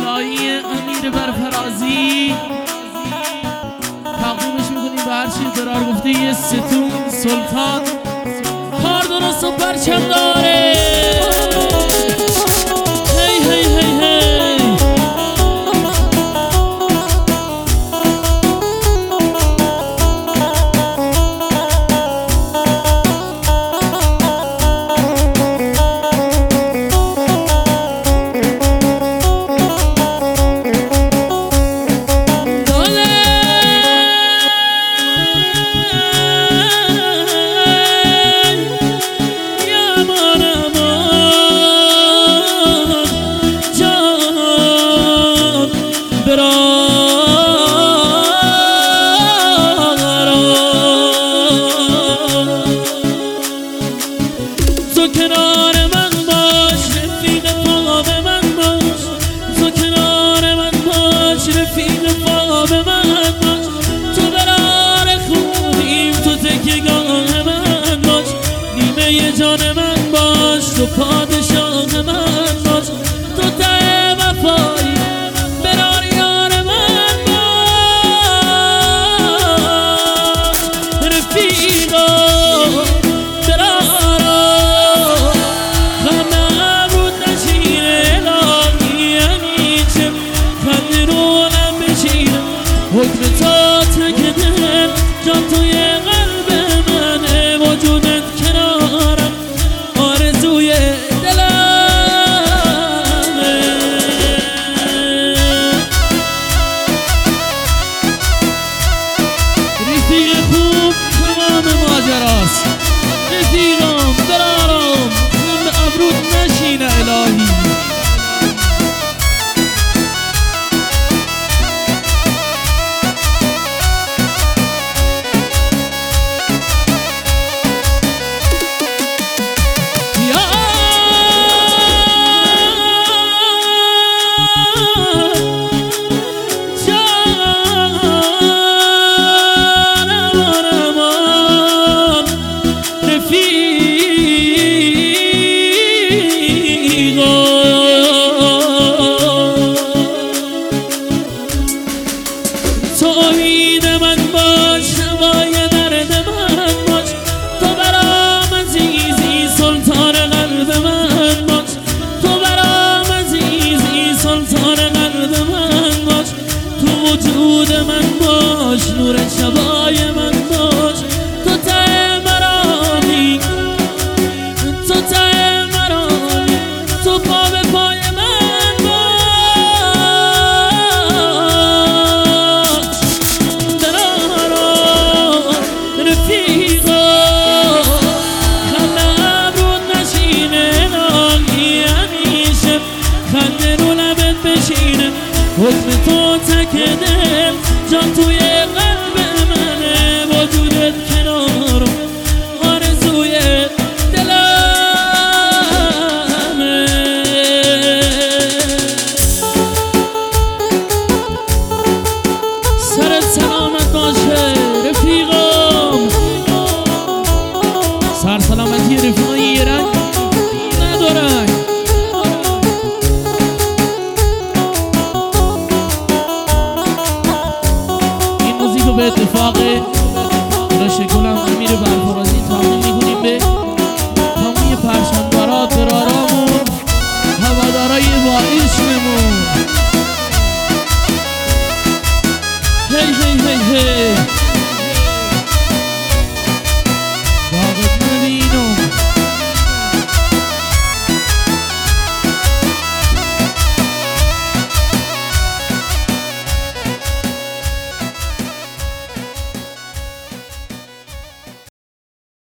الهی امیر برفرازی تقدیمش میکنیم به هر چی قرار گفته یه ستون سلطان کار درست و پرچم داره. هی هی هی هی تو کنار من باش رفیق خواب من باش، تو کنار من باش رفیق خواب من باش، تو قرار خوبیم تو تکیه‌گاه من باش، نیمه جان من باش، تو پادشاه من باش، تو ته وفایی برار یار من باش رفیقا حکم تا تک دل جان توی قلب منه، وجودت کنارم آرزوی دلمه. رفیق خوب تمام ماجراست، رفیقم برارم من به ابرود نشینه الهی. تو امید من باش،